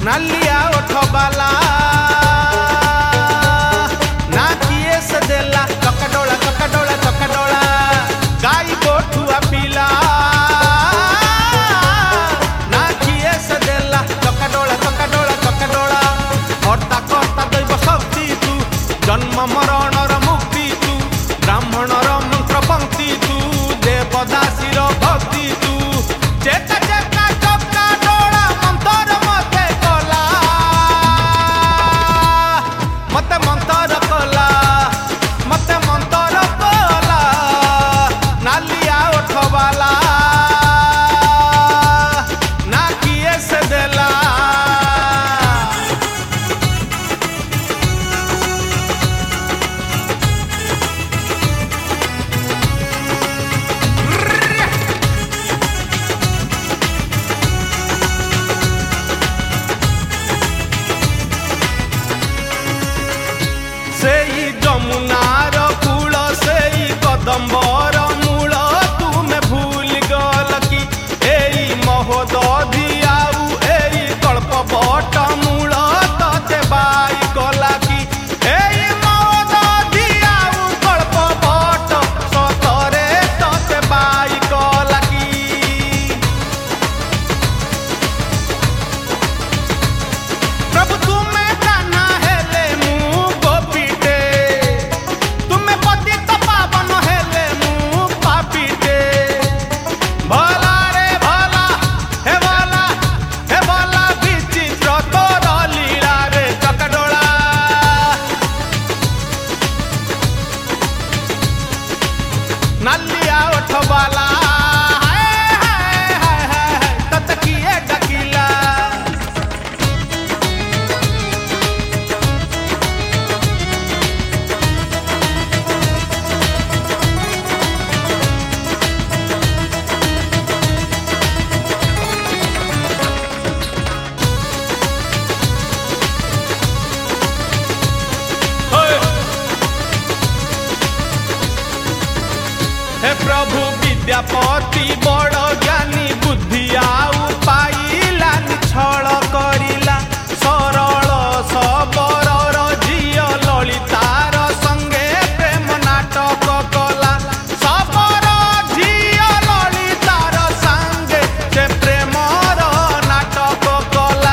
नालिया ओठबाला ना किए से देला चकडोला चकडोला चकडोला गाई गोठुआ पीला ना किए से देला चकडोला चकडोला चकडोला हर्ता कर्ता दैव शक्ति तू जन्म मरणर मुक्ति तू ब्राह्मणर मंत्र पंक्ति तू देवदासीर भक्ति तू चेता चेता चपका डोला मंतर मते कला मते मंतर कला मते मंतर कला नालिया ओठबाला ना किए से देला सेई जमुनार कूल सेई कदम्बर मूल तुमे भूल गल कि एई महोदधि आउ एई कल्प बट मूल तते बाई कला कि एई महोदधि आउ कल्प बट सतरे तते बाई कला कि प्रभु तुम्हें काना हेले मु गोपीटे तुम्हें पतित पावन हेले मु पापीटे भला रे भला हे भला विचित्र तोर लीला रे चकडोला नालिया ओठबाला हाय हाय हाय हाय तत किए डकिला हे प्रभु विद्यापति बड़ ज्ञानी बुद्धि आउ पाइलानि छल करिला सरल सबरर झिय ललितार संगे प्रेम नाटक कला सबर झिय ललितार संगे से प्रेमर नाटक कला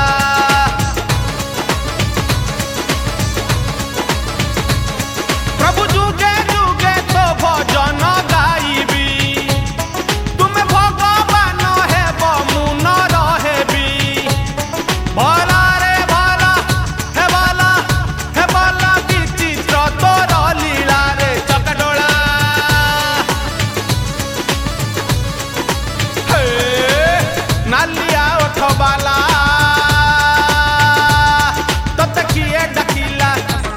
प्रभु जुगे जुगे तो भजन गाइबी तुमे भगवान हेब मु न रहेबी भला रे भला हे भला विचित्र तोर लीला रे चकडोला हे नालिया ओठबाला तत किए डकिला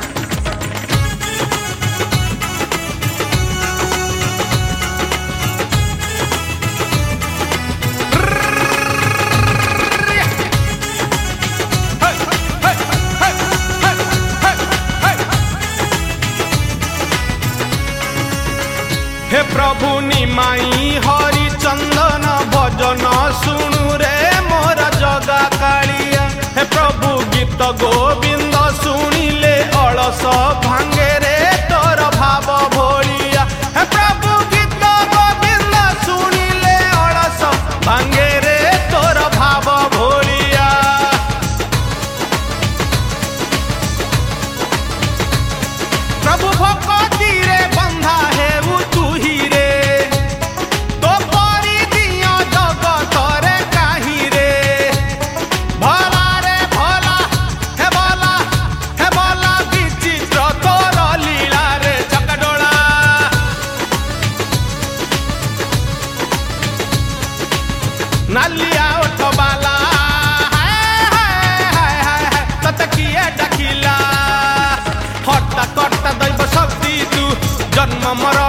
हे प्रभु निमाई हरि चंदन भजन सुनु रे मोर जगा कालिया हे प्रभु गीत गोविंद सुनिले अलस भांगे रे तोर भाव भोलिया हे प्रभु गीत गोविंद सुनिले अलस भांगे रे तोर भाव भोलिया प्रभु भक्ति रे बंधा है तू ही रे तो परी दिया जगत रे काही रे भला रे भला हे भला विचित्र तोर लीला रे चकडोला नालिया ओठबाला हाय हाय हाय हाय तत किए डकिला हट्टा कर्ता दैव शक्ति तू जन्म मर